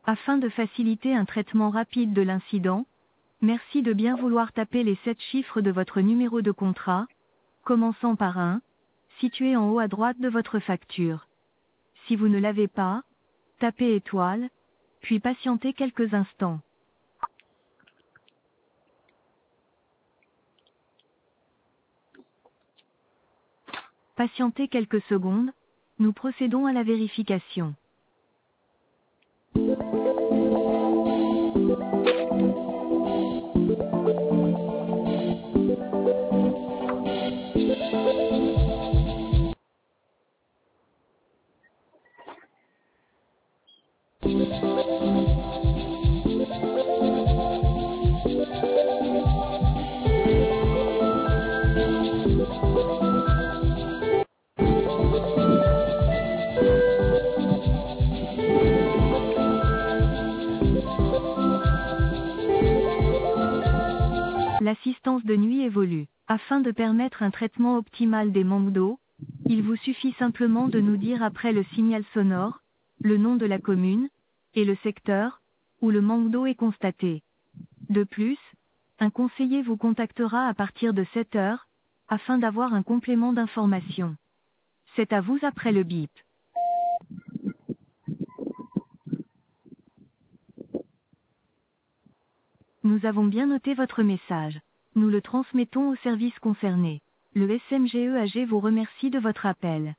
Afin de faciliter un traitement rapide de l'incident, merci de bien vouloir taper les 7 chiffres de votre numéro de contrat, commençant par 1, situé en haut à droite de votre facture. Si vous ne l'avez pas, tapez étoile, puis patientez quelques instants. Patientez quelques secondes, nous procédons à la vérification. L'assistance de nuit évolue. Afin de permettre un traitement optimal des manques d'eau, il vous suffit simplement de nous dire après le signal sonore, le nom de la commune, et le secteur, où le manque d'eau est constaté. De plus, un conseiller vous contactera à partir de 7 heures, afin d'avoir un complément d'information. C'est à vous après le bip. Nous avons bien noté votre message. Nous le transmettons au service concerné. Le SMGEAG vous remercie de votre appel.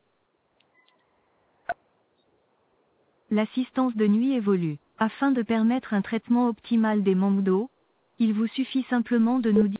L'assistance de nuit évolue. Afin de permettre un traitement optimal des manques d'eau, il vous suffit simplement de nous dire